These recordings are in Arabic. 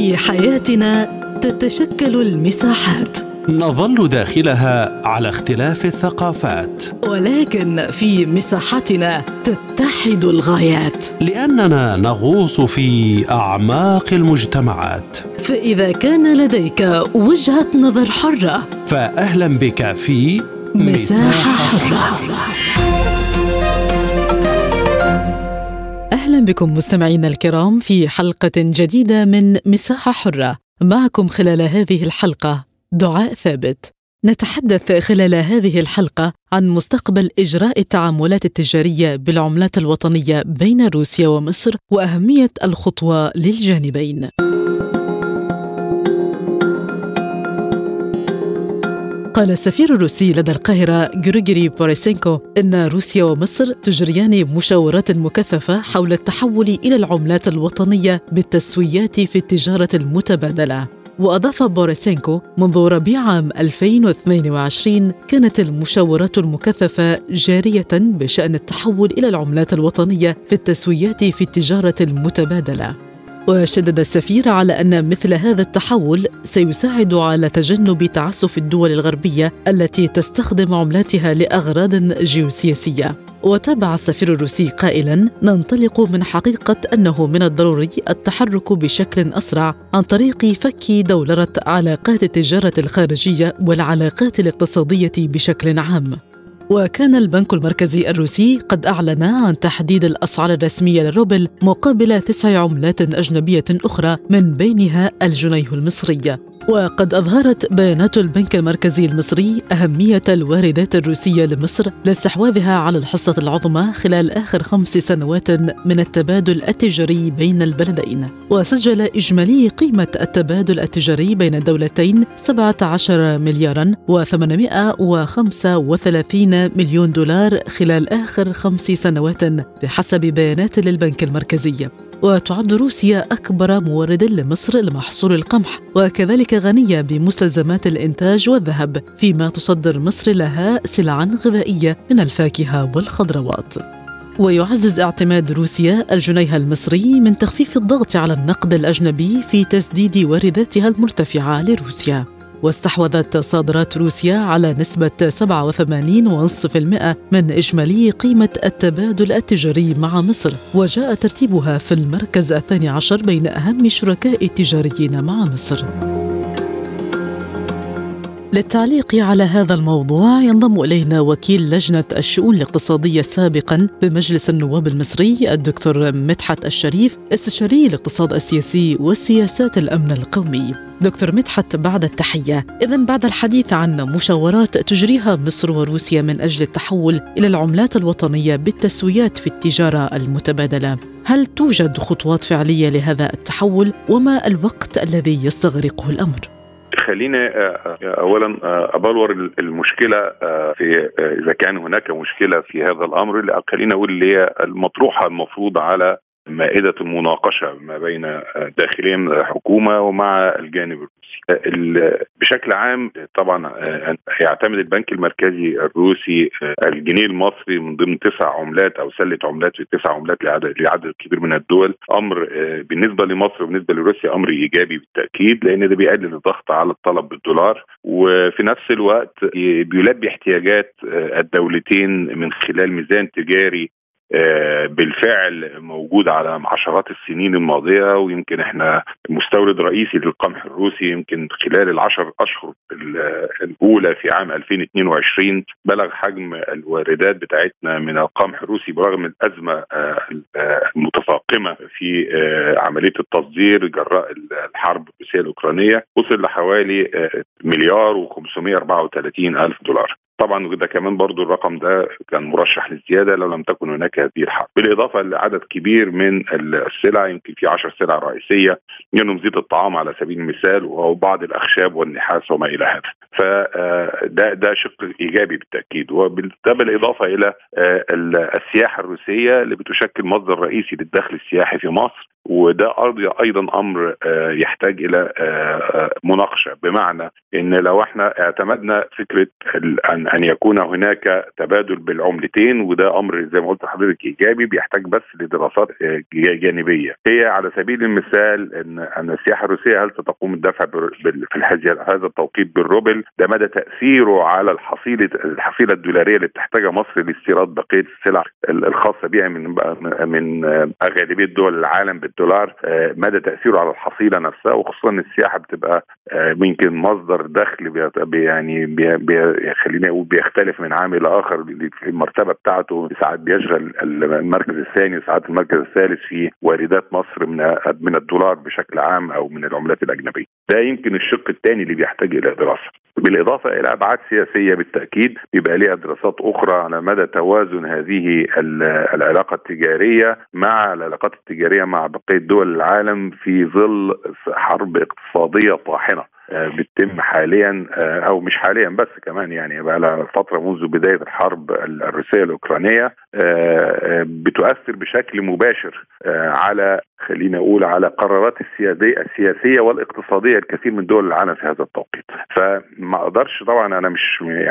في حياتنا تتشكل المساحات، نظل داخلها على اختلاف الثقافات، ولكن في مساحتنا تتحد الغايات، لأننا نغوص في أعماق المجتمعات. فإذا كان لديك وجهة نظر حرة، فأهلا بك في مساحة حرة. أهلا بكم مستمعينا الكرام في حلقة جديدة من مساحة حرة. معكم خلال هذه الحلقة دعاء ثابت. نتحدث خلال هذه الحلقة عن مستقبل إجراء التعاملات التجارية بالعملات الوطنية بين روسيا ومصر وأهمية الخطوة للجانبين. قال السفير الروسي لدى القاهرة غريغوري بوريسينكو إن روسيا ومصر تجريان مشاورات مكثفة حول التحول إلى العملات الوطنية بالتسويات في التجارة المتبادلة. وأضاف بوريسينكو: منذ ربيع عام 2022 كانت المشاورات المكثفة جارية بشأن التحول إلى العملات الوطنية في التسويات في التجارة المتبادلة. وشدد السفير على أن مثل هذا التحول سيساعد على تجنب تعسف الدول الغربية التي تستخدم عملاتها لأغراض جيوسياسية. وتابع السفير الروسي قائلاً: ننطلق من حقيقة أنه من الضروري التحرك بشكل أسرع عن طريق فك دولرة علاقات التجارة الخارجية والعلاقات الاقتصادية بشكل عام. وكان البنك المركزي الروسي قد أعلن عن تحديد الأسعار الرسمية للروبل مقابل 9 عملات أجنبية أخرى من بينها الجنيه المصري. وقد أظهرت بيانات البنك المركزي المصري أهمية الواردات الروسية لمصر لاستحواذها على الحصة العظمى خلال آخر 5 سنوات من التبادل التجاري بين البلدين. وسجل إجمالي قيمة التبادل التجاري بين الدولتين 17 ملياراً و835 مليون دولار خلال آخر 5 سنوات بحسب بيانات للبنك المركزي. وتعد روسيا أكبر مورد لمصر لمحصول القمح، وكذلك غنية بمستلزمات الإنتاج والذهب، فيما تصدر مصر لها سلعا غذائية من الفاكهة والخضروات. ويعزز اعتماد روسيا الجنيه المصري من تخفيف الضغط على النقد الأجنبي في تسديد وارداتها المرتفعة لروسيا. واستحوذت صادرات روسيا على نسبة 87.5% من إجمالي قيمة التبادل التجاري مع مصر، وجاء ترتيبها في المركز 12 بين أهم شركاء التجاريين مع مصر. للتعليق على هذا الموضوع ينضم إلينا وكيل لجنة الشؤون الاقتصادية سابقا بمجلس النواب المصري الدكتور مدحت الشريف، استشاري الاقتصاد السياسي والسياسات الأمن القومي. دكتور مدحت، بعد التحية، إذن بعد الحديث عن مشاورات تجريها مصر وروسيا من أجل التحول إلى العملات الوطنية بالتسويات في التجارة المتبادلة، هل توجد خطوات فعلية لهذا التحول وما الوقت الذي يستغرقه الأمر؟ خلينا اولا ابلور المشكله في اذا كان هناك مشكله في هذا الامر. خلينا اقول اللي هي المطروحه المفروض على مائده المناقشه ما بين داخليا الحكومه ومع الجانب الروسي. بشكل عام طبعا يعتمد البنك المركزي الروسي الجنيه المصري من ضمن 9 عملات او سله عملات في 9 عملات لعدد كبير من الدول. امر بالنسبه لمصر وبالنسبه لروسيا امر ايجابي بالتاكيد، لان ده بيقلل الضغط على الطلب بالدولار، وفي نفس الوقت بيلبي احتياجات الدولتين من خلال ميزان تجاري بالفعل موجود على عشرات السنين الماضية. ويمكن احنا مستورد رئيسي للقمح الروسي، يمكن خلال ال10 أشهر الأولى في عام 2022 بلغ حجم الواردات بتاعتنا من القمح الروسي برغم الأزمة المتفاقمة في عملية التصدير جراء الحرب الروسية الأوكرانية، وصل لحوالي 1,534,000 دولار. طبعا ده كمان برضو الرقم ده كان مرشح للزيادة لو لم تكن هناك هذه الحرب، بالإضافة لعدد كبير من السلع، يمكن في 10 سلع رئيسية منهم زيت الطعام على سبيل المثال وبعض الأخشاب والنحاس وما إلى هذا. فده شق إيجابي بالتأكيد. وده بالإضافة إلى السياحة الروسية اللي بتشكل مصدر رئيسي للدخل السياحي في مصر، وده أيضا أمر يحتاج إلى مناقشة، بمعنى إن لو احنا اعتمدنا فكرة أن يكون هناك تبادل بالعملتين، وده أمر زي ما قلت لحضرتك إيجابي بيحتاج بس لدراسات جانبية. هي على سبيل المثال أن السياحة الروسية هل ستقوم الدفع في هذا التوقيت بالروبل؟ ده مدى تأثيره على الحصيلة الدولارية اللي بتحتاجها مصر لاستيراد بقية السلع الخاصة بها من غالبية دول العالم بالدولار، مدى تأثيره على الحصيلة نفسها، وخصوصا السياحة بتبقى يمكن مصدر دخل خلينا نقول بيختلف من عام إلى آخر. في المرتبة بتاعته ساعات بيشغل المركز الثاني وساعات المركز الثالث في واردات مصر من الدولار بشكل عام أو من العملات الأجنبية. ده يمكن الشق الثاني اللي بيحتاج إلى دراسة، بالإضافة إلى أبعاد سياسية بالتأكيد بيبقى ليها دراسات أخرى على مدى توازن هذه العلاقة التجارية مع العلاقات التجارية مع بقية دول العالم في ظل حرب اقتصادية طاحنة بتتم حاليا، او مش حاليا بس كمان يعني بقى لها فتره منذ بدايه الحرب الروسيه الاوكرانيه، بتؤثر بشكل مباشر على خلينا اقول على قرارات السياسيه والاقتصاديه الكثير من دول العالم في هذا التوقيت. فما اقدرش طبعا، انا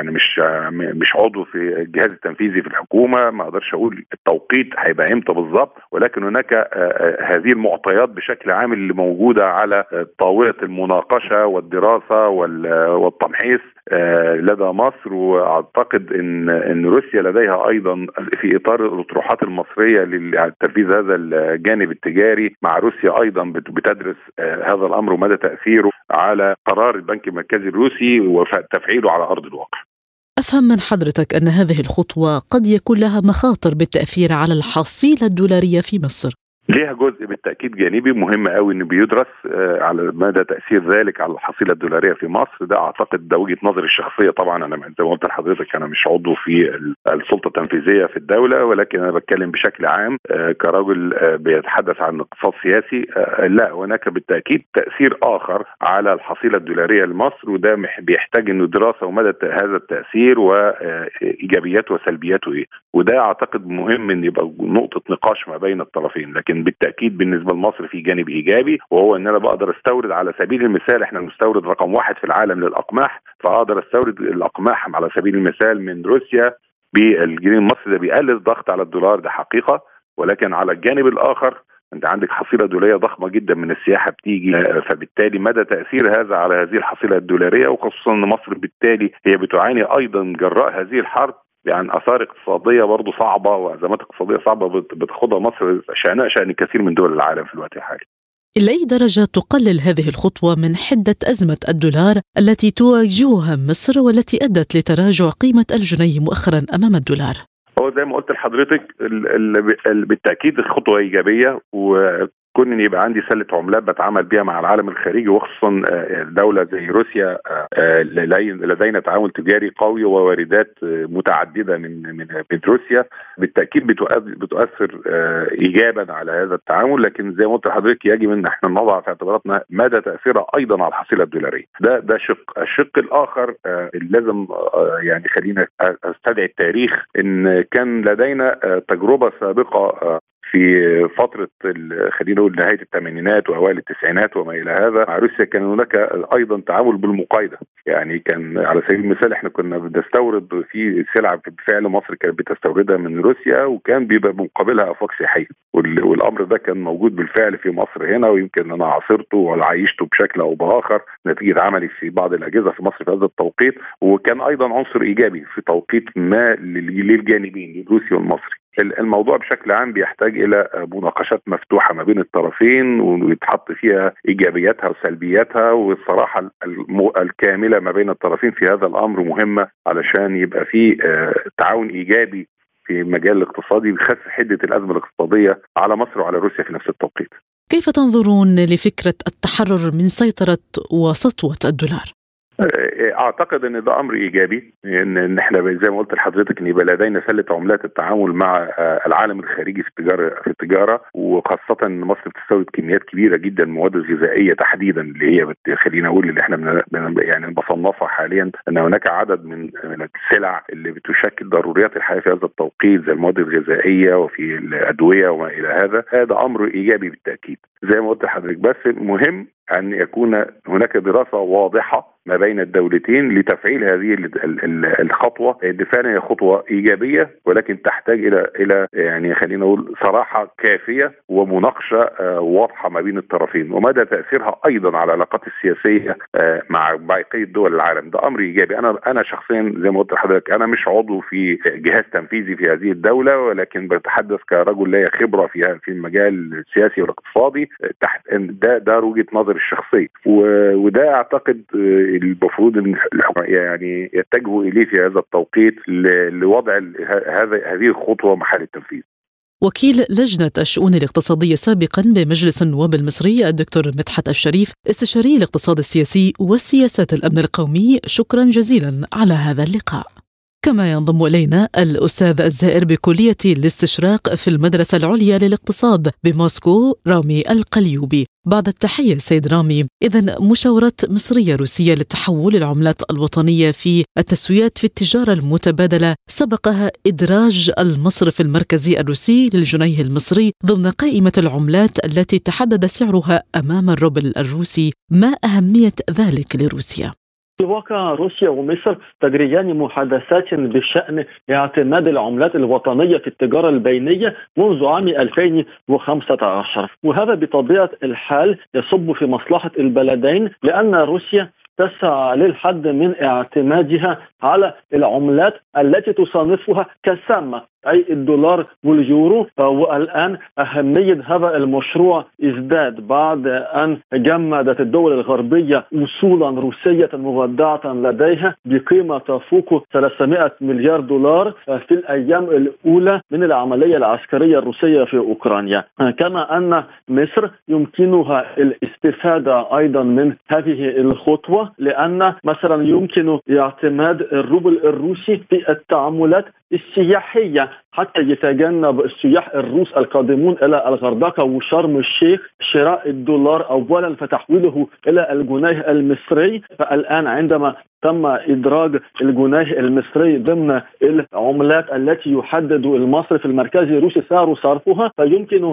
مش عضو في الجهاز التنفيذي في الحكومه، ما اقدرش اقول التوقيت هيبقى امتى بالظبط، ولكن هناك هذه المعطيات بشكل عام اللي موجوده على طاوله المناقشه والدراسة والتمحيص لدى مصر. واعتقد ان روسيا لديها ايضا في اطار الاطروحات المصرية لتنفيذ هذا الجانب التجاري مع روسيا ايضا بتدرس هذا الامر ومدى تأثيره على قرار البنك المركزي الروسي وتفعيله على ارض الواقع. أفهم من حضرتك أن هذه الخطوة قد يكون لها مخاطر بالتأثير على الحصيلة الدولارية في مصر. ليها جزء بالتأكيد جانبي مهم قوي انه بيدرس على مدى تأثير ذلك على الحصيلة الدولارية في مصر. ده اعتقد ده وجهة نظري الشخصية، طبعا انا زي ما قلت لحضرتك انا مش عضو في السلطة التنفيذية في الدولة، ولكن انا بتكلم بشكل عام كرجل بيتحدث عن اقتصاد سياسي. لا، هناك بالتأكيد تأثير اخر على الحصيلة الدولارية لمصر، وده بيحتاج انه دراسة ومدى هذا التأثير وايجابياته وسلبياته ايه، وده اعتقد مهم ان يبقى نقطة نقاش ما بين الطرفين. لكن بالتأكيد بالنسبة لمصر في جانب إيجابي، وهو أن أنا بقدر استورد على سبيل المثال، احنا المستورد رقم 1 في العالم للأقماح، فأقدر استورد الأقماح على سبيل المثال من روسيا بالجنيه المصري. ده بيقلل الضغط على الدولار، ده حقيقة. ولكن على الجانب الآخر انت عندك حصيلة دولارية ضخمة جدا من السياحة بتيجي، فبالتالي مدى تأثير هذا على هذه الحصيلة الدولارية، وخصوصا ان مصر بالتالي هي بتعاني ايضا جراء هذه الحرب يعني آثار اقتصادية برضو صعبة وأزمات اقتصادية صعبة بتاخدها مصر شأنها شأن كثير من دول العالم في الوقت الحالي. إلى أي درجة تقلل هذه الخطوة من حدة أزمة الدولار التي تواجهها مصر والتي أدت لتراجع قيمة الجنيه مؤخرا أمام الدولار؟ هو زي ما قلت لحضرتك بالتأكيد الخطوة إيجابية، كون ان يبقى عندي سله عملات بتعامل بيها مع العالم الخارجي، وخصوصا دوله زي روسيا لدينا تعامل تجاري قوي وواردات متعدده من روسيا، بالتاكيد بتؤثر ايجابا على هذا التعامل. لكن زي ما قلت لحضرتك يجب ان احنا نضع في اعتباراتنا مدى تاثيرها ايضا على الحصيله الدولاريه. ده الشق الاخر اللي لازم يعني خلينا استدعي التاريخ، ان كان لدينا تجربه سابقه في فترة خلينا نقول نهاية الثمانينات وأوائل التسعينات وما إلى هذا مع روسيا، كان هناك أيضا تعامل بالمقايضة. يعني كان على سبيل المثال احنا كنا بنستورد في سلعة بالفعل مصر كانت بتستوردها من روسيا، وكان بيبقى مقابلها أفواج سياحية، والأمر ده كان موجود بالفعل في مصر هنا، ويمكن أنا عاصرته وعايشته بشكل أو بآخر نتيجة عملي في بعض الأجهزة في مصر في هذا التوقيت، وكان أيضا عنصر إيجابي في توقيت ما للجانبين الروسي والمصري. الموضوع بشكل عام بيحتاج إلى مناقشات مفتوحة ما بين الطرفين ويتحط فيها إيجابياتها وسلبياتها، والصراحة الكاملة ما بين الطرفين في هذا الأمر مهمة علشان يبقى في تعاون إيجابي في المجال الاقتصادي بخس حدة الأزمة الاقتصادية على مصر وعلى روسيا في نفس التوقيت. كيف تنظرون لفكرة التحرر من سيطرة وسطوة الدولار؟ اعتقد ان ده امر ايجابي، ان احنا زي ما قلت لحضرتك ان يبقى لدينا سله عملات التعامل مع العالم الخارجي في التجاره، وخاصه ان مصر بتستورد كميات كبيره جدا من المواد الغذائيه تحديدا، اللي هي خلينا اقول اللي احنا يعني بصنفها حاليا ان هناك عدد من السلع اللي بتشكل ضروريات الحياه في هذا التوقيت، زي المواد الغذائيه وفي الادويه وما الى هذا امر ايجابي بالتاكيد زي ما قلت لحضرتك. بس مهم أن يكون هناك دراسة واضحة ما بين الدولتين لتفعيل هذه الخطوة، اللي فعلا هي خطوة إيجابية ولكن تحتاج إلى يعني خلينا نقول صراحة كافية ومناقشة واضحة ما بين الطرفين، ومدى تأثيرها أيضا على العلاقات السياسية مع بقية دول العالم. ده أمر إيجابي. أنا شخصيا زي ما قلت لحضرتك أنا مش عضو في جهاز تنفيذي في هذه الدولة، ولكن بتحدث كرجل لي خبرة في المجال السياسي والاقتصادي. ده وجهة نظر الشخصية، وده أعتقد المفروض ان يعني يتجهوا اليه في هذا التوقيت لوضع هذه الخطوه محل التنفيذ. وكيل لجنة الشؤون الاقتصادية سابقا بمجلس النواب المصري الدكتور مدحت الشريف، استشاري الاقتصاد السياسي والسياسات الأمن القومي، شكرا جزيلا على هذا اللقاء. كما ينضم إلينا الأستاذ الزائر بكلية الاستشراق في المدرسة العليا للاقتصاد بموسكو رامي القليوبي. بعد التحية سيد رامي، إذن مشاورات مصرية روسية لتحول العملات الوطنية في التسويات في التجارة المتبادلة سبقها إدراج المصرف المركزي الروسي للجنيه المصري ضمن قائمة العملات التي تحدد سعرها أمام الروبل الروسي. ما أهمية ذلك لروسيا؟ في الواقع روسيا ومصر تجريان محادثات بشأن اعتماد العملات الوطنية في التجارة البينية منذ عام 2015، وهذا بطبيعة الحال يصب في مصلحة البلدين، لأن روسيا تسعى للحد من اعتمادها على العملات التي تصنفها كسامة، أي الدولار واليورو. والآن أهمية هذا المشروع ازداد بعد أن جمدت الدول الغربية أصولا روسية مودعة لديها بقيمة تفوق 300 مليار دولار في الأيام الأولى من العملية العسكرية الروسية في أوكرانيا. كما أن مصر يمكنها الاستفادة أيضا من هذه الخطوة، لأن مثلا يمكن اعتماد الروبل الروسي في التعاملات السياحية حتى يتجنب السياح الروس القادمون إلى الغردقة وشرم الشيخ شراء الدولار أولا فتحويله إلى الجنيه المصري. فالآن عندما تم إدراج الجنيه المصري ضمن العملات التي يحدد المصرف المركزي الروسي سعر صرفها، فيمكن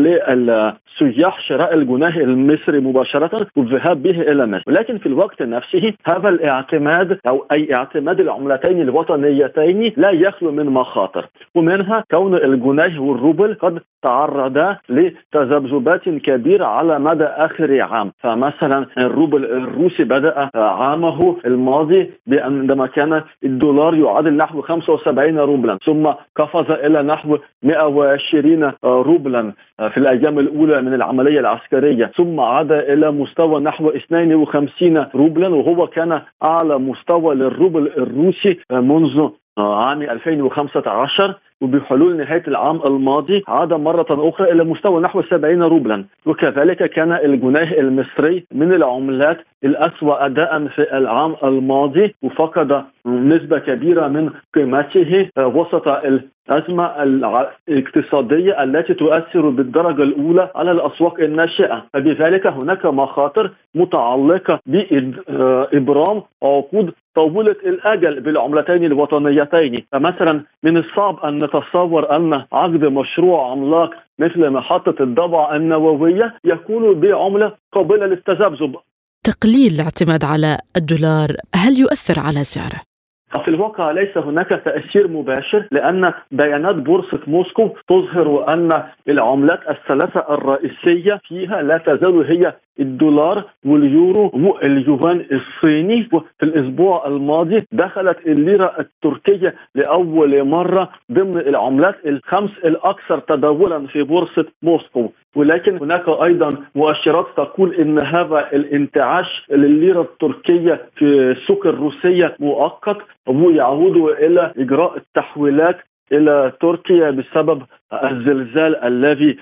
للسياح شراء الجنيه المصري مباشرة والذهاب به إلى مصر. ولكن في الوقت نفسه هذا الاعتماد أو أي اعتماد العملتين الوطنيتين لا يخلو من مخاطر، ومنها كون الجنيه والروبل قد تعرضا لتذبذبات كبيرة على مدى آخر عام. فمثلا الروبل الروسي بدأ عامه الماضي عندما كان الدولار يعادل نحو 75 روبلا، ثم قفز إلى نحو 120 روبلا في الأيام الأولى من العملية العسكرية، ثم عاد إلى مستوى نحو 52 روبلا، وهو كان أعلى مستوى للروبل الروسي منذ عام 2015. وبحلول نهاية العام الماضي عاد مرة أخرى إلى مستوى نحو 70 روبلا. وكذلك كان الجنيه المصري من العملات الأسوأ أداء في العام الماضي، وفقد نسبة كبيرة من قيمته وسط الأزمة الاقتصادية التي تؤثر بالدرجة الأولى على الأسواق الناشئة. فبذلك هناك مخاطر متعلقة بإبرام عقود طويلة الأجل بالعملتين الوطنيتين. فمثلا من الصعب أن نتصور أن عقد مشروع عملاق مثل محطة الضبعة النووية يكون بعملة قابلة للتذبذب. تقليل الاعتماد على الدولار هل يؤثر على سعره؟ في الواقع ليس هناك تأثير مباشر، لأن بيانات بورصة موسكو تظهر أن العملات الثلاثة الرئيسية فيها لا تزال هي الدولار واليورو واليوان الصيني. وفي الأسبوع الماضي دخلت الليرة التركية لأول مرة ضمن العملات الخمس الأكثر تداولا في بورصة موسكو. ولكن هناك أيضا مؤشرات تقول إن هذا الانتعاش للليرة التركية في السوق الروسية مؤقت ويعود إلى إجراء التحويلات إلى تركيا بسبب الزلزال الذي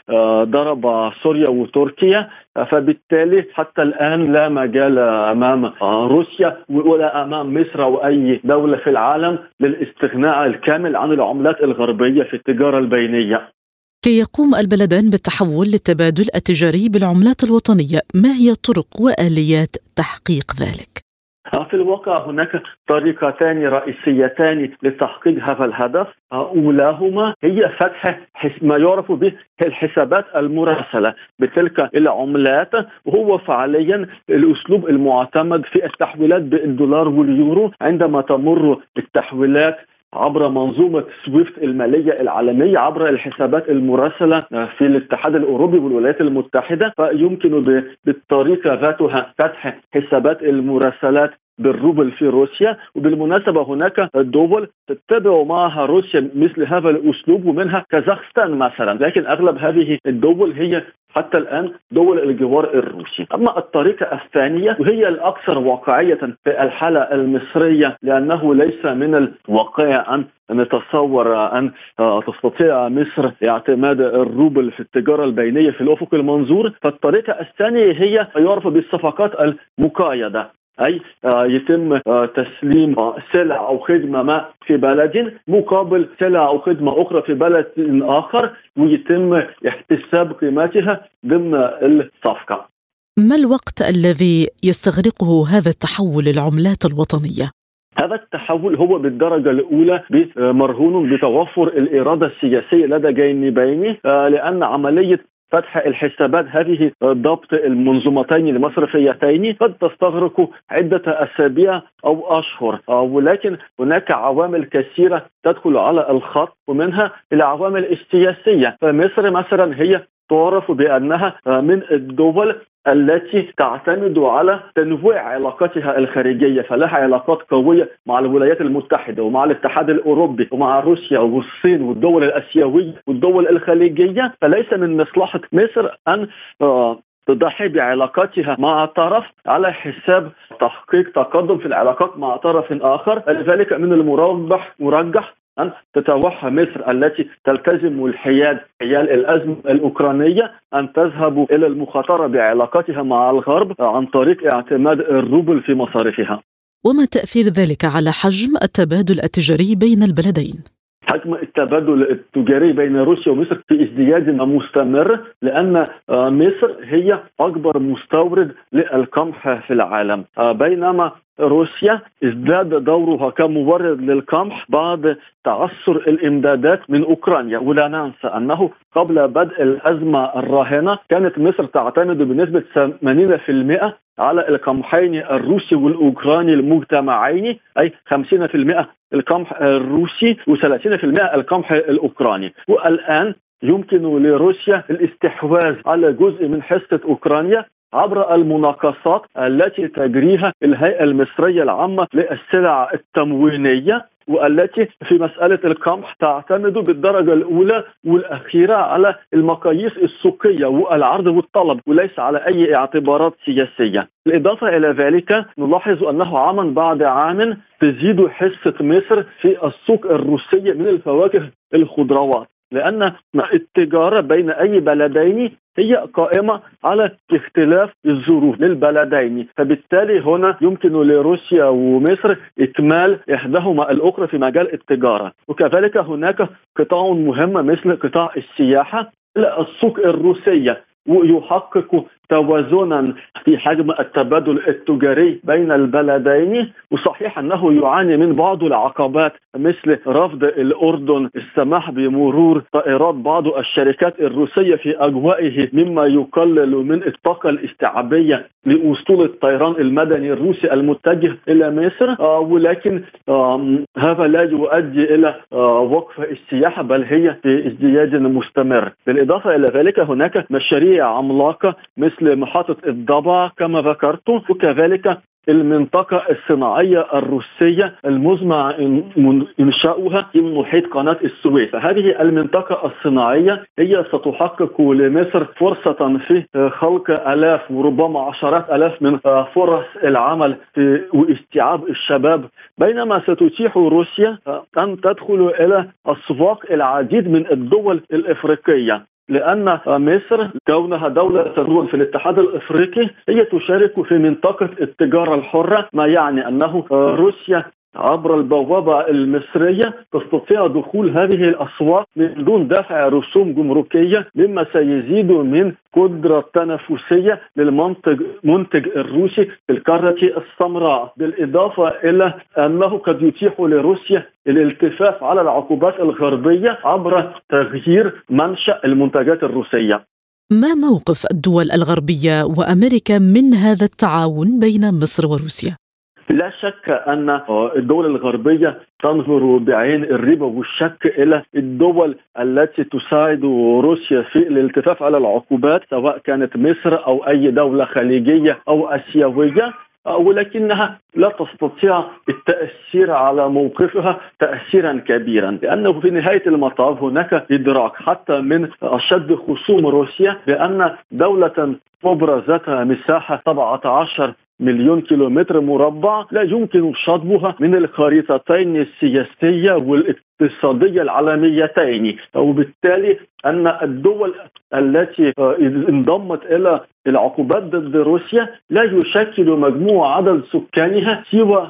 ضرب سوريا وتركيا. فبالتالي حتى الآن لا مجال أمام روسيا ولا أمام مصر أو أي دولة في العالم للاستغناء الكامل عن العملات الغربية في التجارة البينية. كي يقوم البلدان بالتحول للتبادل التجاري بالعملات الوطنية، ما هي طرق وآليات تحقيق ذلك؟ في الواقع هناك طريقتان رئيسيتان لتحقيق هذا الهدف. أولاهما هي فتح ما يعرف به الحسابات المراسلة بتلك العملات، وهو فعليا الأسلوب المعتمد في التحويلات بالدولار واليورو عندما تمر التحويلات عبر منظومة سويفت المالية العالمية عبر الحسابات المراسلة في الاتحاد الأوروبي والولايات المتحدة. فيمكن بالطريقة ذاتها فتح حسابات المراسلات بالروبل في روسيا. وبالمناسبة هناك دول تتبع معها روسيا مثل هذا الأسلوب، ومنها كازاخستان مثلا، لكن أغلب هذه الدول هي حتى الآن دول الجوار الروسي. أما الطريقة الثانية وهي الأكثر واقعية في الحالة المصرية، لأنه ليس من الواقع أن نتصور أن تستطيع مصر اعتماد الروبل في التجارة البينية في الأفق المنظور. فالطريقة الثانية هي يعرف بالصفقات المقايضة، أي يتم تسليم سلع أو خدمة ما في بلد مقابل سلع أو خدمة أخرى في بلد آخر، ويتم احتساب قيمتها ضمن الصفقة. ما الوقت الذي يستغرقه هذا التحول للعملات الوطنية؟ هذا التحول هو بالدرجة الأولى مرهون بتوفر الإرادة السياسية لدى جانبين، لأن عملية فتح الحسابات هذه ضبط المنظومتين المصرفيتين قد تستغرق عدة أسابيع أو أشهر، ولكن هناك عوامل كثيرة تدخل على الخط، ومنها العوامل السياسية. فمصر مثلا هي تعرف بأنها من الدول التي تعتمد على تنويع علاقاتها الخارجية، فلها علاقات قوية مع الولايات المتحدة ومع الاتحاد الأوروبي ومع روسيا والصين والدول الآسيوية والدول الخليجية. فليس من مصلحة مصر أن تضحي بعلاقاتها مع طرف على حساب تحقيق تقدم في العلاقات مع طرف آخر. لذلك من المرجح أن تتوحى مصر التي تلتزم الحياد حيال الأزمة الأوكرانية أن تذهب إلى المخاطرة بعلاقاتها مع الغرب عن طريق اعتماد الروبل في مصارفها. وما تأثير ذلك على حجم التبادل التجاري بين البلدين؟ حجم التبادل التجاري بين روسيا ومصر في ازدياد مستمر، لأن مصر هي أكبر مستورد للقمح في العالم، بينما روسيا ازداد دورها كمورد للقمح بعد تعثر الإمدادات من أوكرانيا. ولا ننسى أنه قبل بدء الأزمة الراهنة كانت مصر تعتمد بنسبة 80% على القمحين الروسي والأوكراني المجتمعين، أي 50% القمح الروسي و30% القمح الأوكراني. والآن يمكن لروسيا الاستحواذ على جزء من حصة أوكرانيا عبر المناقصات التي تجريها الهيئة المصرية العامة للسلع التموينية، والتي في مسألة القمح تعتمد بالدرجة الأولى والأخيرة على المقاييس السوقية والعرض والطلب وليس على أي اعتبارات سياسية. بالإضافة إلى ذلك نلاحظ أنه عاما بعد عام تزيد حصة مصر في السوق الروسية من الفواكه الخضروات، لأن التجارة بين أي بلدين هي قائمة على اختلاف الظروف للبلدين. فبالتالي هنا يمكن لروسيا ومصر إكمال إحداهما الأخرى في مجال التجارة. وكذلك هناك قطاع مهم مثل قطاع السياحة السوق الروسية، ويحقق توازنا في حجم التبادل التجاري بين البلدين. وصحيح أنه يعاني من بعض العقبات مثل رفض الأردن السماح بمرور طائرات بعض الشركات الروسية في أجوائه، مما يقلل من الطاقة الاستيعابية لأسطول الطيران المدني الروسي المتجه إلى مصر. ولكن هذا لا يؤدي إلى وقف السياحة، بل هي في ازدياد مستمر. بالإضافة إلى ذلك هناك مشاريع عملاقة مثل محطة الضبع كما ذكرت، وكذلك المنطقة الصناعية الروسية المزمع إنشاؤها في محيط قناة السويس. فهذه المنطقة الصناعية هي ستحقق لمصر فرصة في خلق آلاف وربما عشرات آلاف من فرص العمل واستيعاب الشباب، بينما ستتيح روسيا أن تدخل إلى أسواق العديد من الدول الإفريقية، لأن مصر كونها دولة تدخل في الاتحاد الإفريقي هي تشارك في منطقة التجارة الحرة، ما يعني أنه روسيا عبر البوابة المصرية تستطيع دخول هذه الأسواق من دون دفع رسوم جمركية، مما سيزيد من قدرة التنافسية للمنتج الروسي في القارة السمراء، بالإضافة إلى أنه قد يتيح لروسيا الالتفاف على العقوبات الغربية عبر تغيير منشأ المنتجات الروسية. ما موقف الدول الغربية وأمريكا من هذا التعاون بين مصر وروسيا؟ لا شك أن الدول الغربية تنظر بعين الريبة والشك إلى الدول التي تساعد روسيا في الالتفاف على العقوبات، سواء كانت مصر أو أي دولة خليجية أو آسيوية، ولكنها لا تستطيع التأثير على موقفها تأثيرا كبيرا، لأنه في نهاية المطاف هناك إدراك حتى من أشد خصوم روسيا بأن دولة مبرة ذات مساحة 17 مليون كيلومتر مربع لا يمكن شطبها من الخريطتين السياسية والاقتصادية العالميتين، وبالتالي أن الدول التي انضمت إلى العقوبات ضد روسيا لا يشكل مجموع عدد سكانها سوى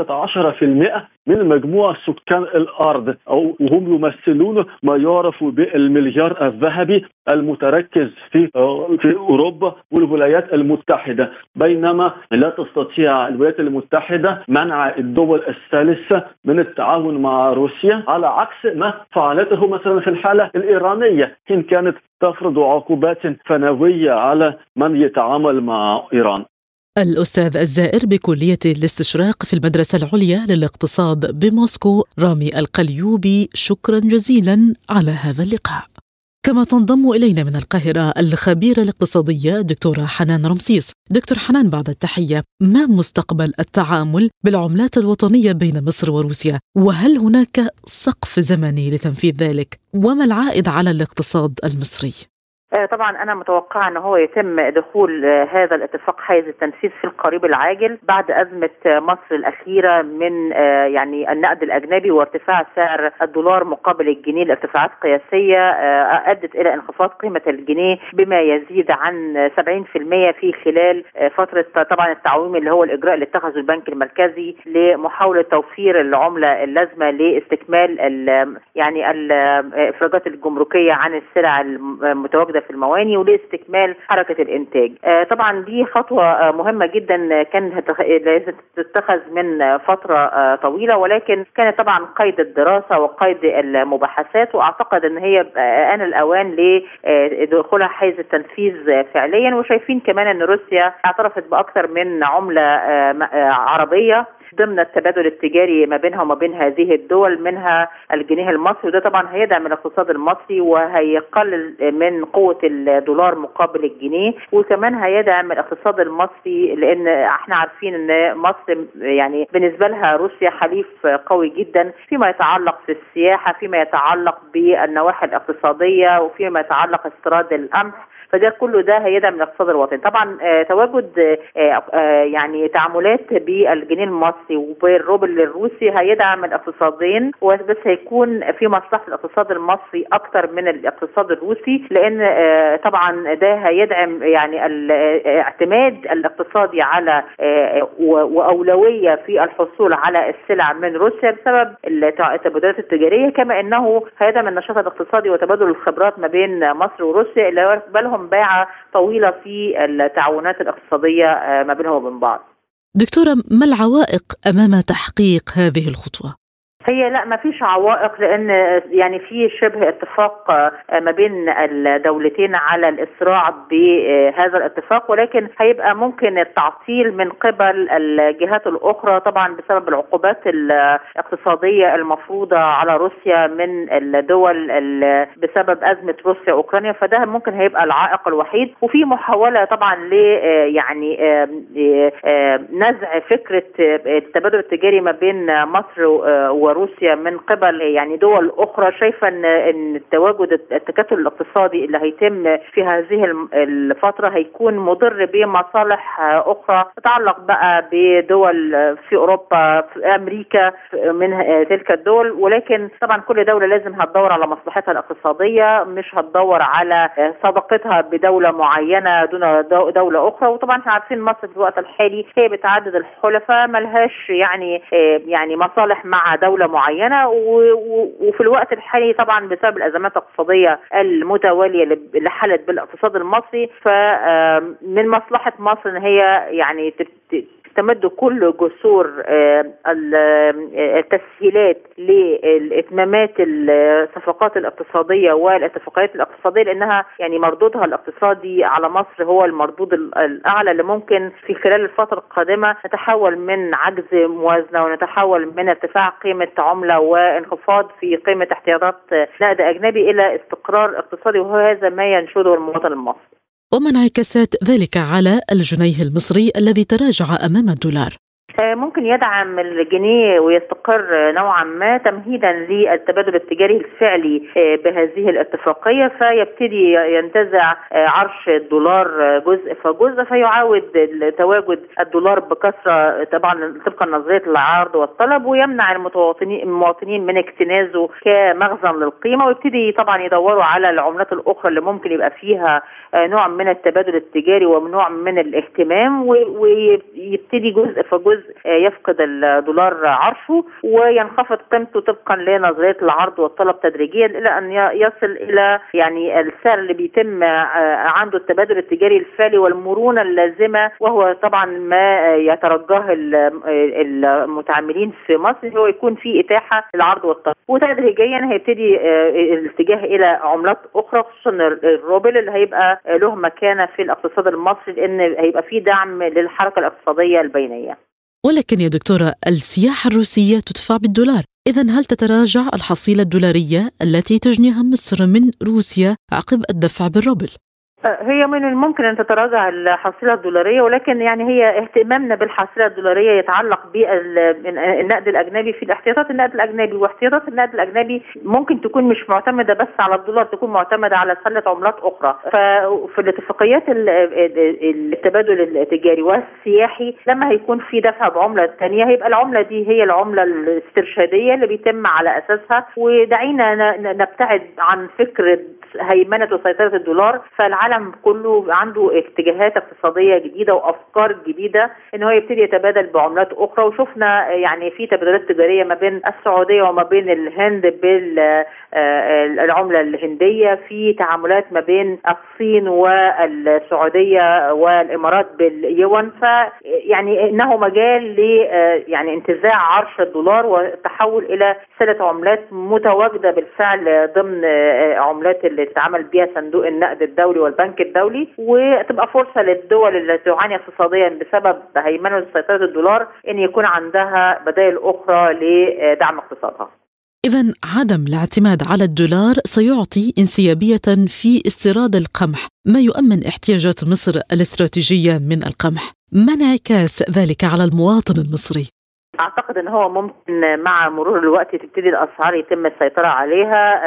15% من مجموع سكان الأرض، وهم يمثلون ما يعرف بالمليار الذهبي المتركز في أوروبا والولايات المتحدة، بينما لا تستطيع الولايات المتحدة منع الدول الثالثة من التعاون مع روسيا، على عكس ما فعلته مثلا في الحالة الإيرانية حين كانت تفرض عقوبات فنوية على من يتعامل مع إيران. الأستاذ الزائر بكلية الاستشراق في المدرسة العليا للاقتصاد بموسكو رامي القليوبي، شكرا جزيلا على هذا اللقاء. كما تنضم إلينا من القاهرة الخبيرة الاقتصادية دكتورة حنان رمسيس. دكتور حنان، بعد التحية، ما مستقبل التعامل بالعملات الوطنية بين مصر وروسيا؟ وهل هناك سقف زمني لتنفيذ ذلك؟ وما العائد على الاقتصاد المصري؟ طبعا أنا متوقع أنه هو يتم دخول هذا الاتفاق حيز التنفيذ في القريب العاجل بعد أزمة مصر الأخيرة من يعني النقد الأجنبي وارتفاع سعر الدولار مقابل الجنيه لارتفاعات قياسية أدت إلى انخفاض قيمة الجنيه بما يزيد عن 70% في خلال فترة طبعا التعويم اللي هو الإجراء اللي اتخذه البنك المركزي لمحاولة توفير العملة اللازمة لاستكمال يعني الإفراجات الجمركية عن السلع المتواجدة في المواني ولاستكمال حركة الإنتاج. طبعا دي خطوة مهمة جدا كانت لازم تتخذ من فترة طويلة، ولكن كانت طبعا قيد الدراسة وقيد المباحثات، وأعتقد أن هي آن الأوان لدخولها حيز التنفيذ فعليا. وشايفين كمان أن روسيا اعترفت بأكثر من عملة عربية ضمن التبادل التجاري ما بينها وما بين هذه الدول، منها الجنيه المصري، وده طبعا هيدعم الاقتصاد المصري وهيقلل من قوة الدولار مقابل الجنيه، وكمان هيدعم الاقتصاد المصري، لأن احنا عارفين ان مصر يعني بالنسبة لها روسيا حليف قوي جدا فيما يتعلق في السياحة، فيما يتعلق بالنواحي الاقتصادية، وفيما يتعلق استيراد القمح، فده كله ده هيدعم الاقتصاد الوطني. طبعا تواجد يعني تعاملات بالجنيه المصري وبالروبل الروسي هيدعم الاقتصادين، وبس هيكون في مصلحة الاقتصاد المصري اكتر من الاقتصاد الروسي، لان طبعا ده هيدعم يعني الاعتماد الاقتصادي على واولوية في الحصول على السلع من روسيا بسبب التبادلات التجارية، كما انه هيدعم النشاط الاقتصادي وتبادل الخبرات ما بين مصر وروسيا اللي يقبلهم باعة طويلة في التعاونات الاقتصادية ما بينهم وبين بعض. دكتورة، ما العوائق أمام تحقيق هذه الخطوة؟ هي لا، ما فيش عوائق، لان يعني في شبه اتفاق ما بين الدولتين على الاسراع بهذا الاتفاق، ولكن هيبقى ممكن التعطيل من قبل الجهات الاخرى طبعا بسبب العقوبات الاقتصاديه المفروضه على روسيا من الدول بسبب ازمه روسيا اوكرانيا، فده ممكن هيبقى العائق الوحيد. وفي محاوله طبعا ل يعني نزع فكره التبادل التجاري ما بين مصر وروسيا من قبل يعني دول اخرى، شايفه ان التواجد التكتل الاقتصادي اللي هيتم في هذه الفتره هيكون مضر بمصالح اخرى تتعلق بقى بدول في اوروبا، في امريكا، من تلك الدول. ولكن طبعا كل دوله لازم هتدور على مصلحتها الاقتصاديه، مش هتدور على صداقتها بدوله معينه دون دوله اخرى. وطبعا احنا عارفين مصر في الوقت الحالي هي بتعدد الحلفاء، ملهاش يعني مصالح مع دوله معينه، وفي الوقت الحالي طبعا بسبب الازمات الاقتصاديه المتواليه اللي حلت بالاقتصاد المصري، فمن مصلحه مصر ان هي يعني تمد كل جسور التسهيلات لإتمامات الصفقات الاقتصادية والاتفاقيات الاقتصادية، لأنها يعني مردودها الاقتصادي على مصر هو المردود الأعلى اللي ممكن في خلال الفترة القادمة نتحول من عجز موازنة ونتحول من ارتفاع قيمة عملة وانخفاض في قيمة احتياطات نقد أجنبي إلى استقرار اقتصادي، وهذا ما ينشده المواطن المصري. وما انعكاسات ذلك على الجنيه المصري الذي تراجع أمام الدولار؟ ممكن يدعم الجنيه ويستقر نوعا ما تمهيدا للتبادل التجاري الفعلي بهذه الاتفاقية، فيبتدي ينتزع عرش الدولار جزء فجزء، فيعاود تواجد الدولار بكثرة طبعا طبقا لنظرية العرض والطلب، ويمنع المواطنين من اكتنازه كمخزن للقيمة، ويبتدي طبعا يدوروا على العملات الأخرى اللي ممكن يبقى فيها نوع من التبادل التجاري ونوع من الاهتمام، ويبتدي جزء فجزء يفقد الدولار عرشه وينخفض قيمته طبقا لنظرية العرض والطلب تدريجيا إلى أن يصل إلى يعني السعر اللي بيتم عنده التبادل التجاري الفعلي والمرونة اللازمة، وهو طبعا ما يترجاه المتعاملين في مصر هو يكون في إتاحة للعرض والطلب. وتدريجيا هيبتدي الاتجاه إلى عملات أخرى خصوصا الروبل اللي هيبقى له مكانة في الاقتصاد المصري، لأن هيبقى في دعم للحركة الاقتصادية البينية. ولكن يا دكتورة، السياحة الروسية تدفع بالدولار، إذن هل تتراجع الحصيلة الدولارية التي تجنيها مصر من روسيا عقب الدفع بالروبل؟ هي من الممكن أن تتراجع الحصيلة الدولارية، ولكن يعني هي اهتمامنا بالحصيلة الدولارية يتعلق بالنقد الأجنبي في الاحتياطات النقد الأجنبي، واحتياطات النقد الأجنبي ممكن تكون مش معتمدة بس على الدولار، تكون معتمدة على سلة عملات أخرى. ففي الاتفاقيات التبادل التجاري والسياحي لما هيكون في دفع بعملة تانية هيبقى العملة دي هي العملة الاسترشادية اللي بيتم على أساسها، ودعينا نبتعد عن فكرة هيمنة وسيطرة الدولار. فالعالم كله عنده اتجاهات اقتصادية جديدة وأفكار جديدة إن هو يبتدي يتبادل بعملات أخرى، وشفنا يعني في تبادلات تجارية ما بين السعودية وما بين الهند بالعملة الهندية، في تعاملات ما بين الصين والسعودية والإمارات باليوان، فيعني إنه مجال ل يعني انتزاع عرش الدولار والتحول إلى سلة عملات متواجدة بالفعل ضمن عملات اللي تتعامل بها صندوق النقد الدولي والبنك الدولي، وتبقى فرصة للدول اللي تعاني اقتصاديا بسبب هيمنة وسيطرة الدولار ان يكون عندها بدائل اخرى لدعم اقتصادها. إذن عدم الاعتماد على الدولار سيعطي انسيابية في استيراد القمح، ما يؤمن احتياجات مصر الاستراتيجية من القمح. ما انعكاس ذلك على المواطن المصري؟ أعتقد أن هو ممكن مع مرور الوقت تبتدي الأسعار يتم السيطرة عليها،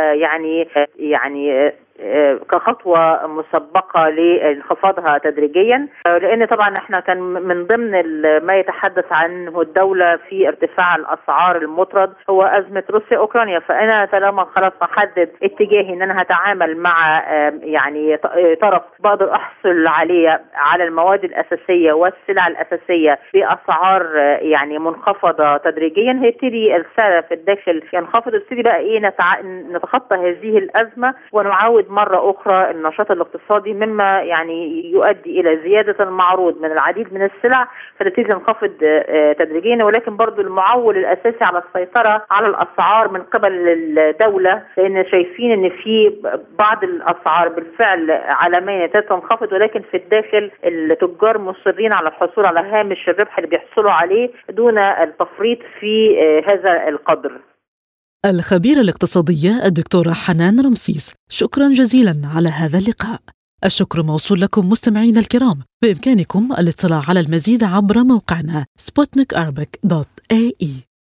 يعني كخطوة مسبقة لانخفاضها تدريجيا، لأن طبعا احنا كان من ضمن ما يتحدث عنه الدولة في ارتفاع الأسعار المطرد هو أزمة روسيا أوكرانيا. فأنا طالما خلاص أحدد اتجاهي أن أنا هتعامل مع يعني طرف بقدر أحصل عليه على المواد الأساسية والسلع الأساسية بأسعار يعني منخفضة تدريجيا، هيبتدي السعر في الداخل ينخفض، ويبتدي بقى نتخطى هذه الأزمة ونعود ينخفض مرة أخرى النشاط الاقتصادي، مما يعني يؤدي إلى زيادة المعروض من العديد من السلع فتبتدي تنخفض تدريجيا. ولكن برضو المعول الأساسي على السيطرة على الأسعار من قبل الدولة، لأن شايفين أن في بعض الأسعار بالفعل عالميا تنخفض، ولكن في الداخل التجار مصرين على الحصول على هامش الربح اللي بيحصلوا عليه دون التفريط في هذا القدر. الخبيرة الاقتصادية الدكتورة حنان رمسيس، شكرا جزيلا على هذا اللقاء. الشكر موصول لكم مستمعين الكرام. بإمكانكم الاطلاع على المزيد عبر موقعنا sputnikarabic.ae.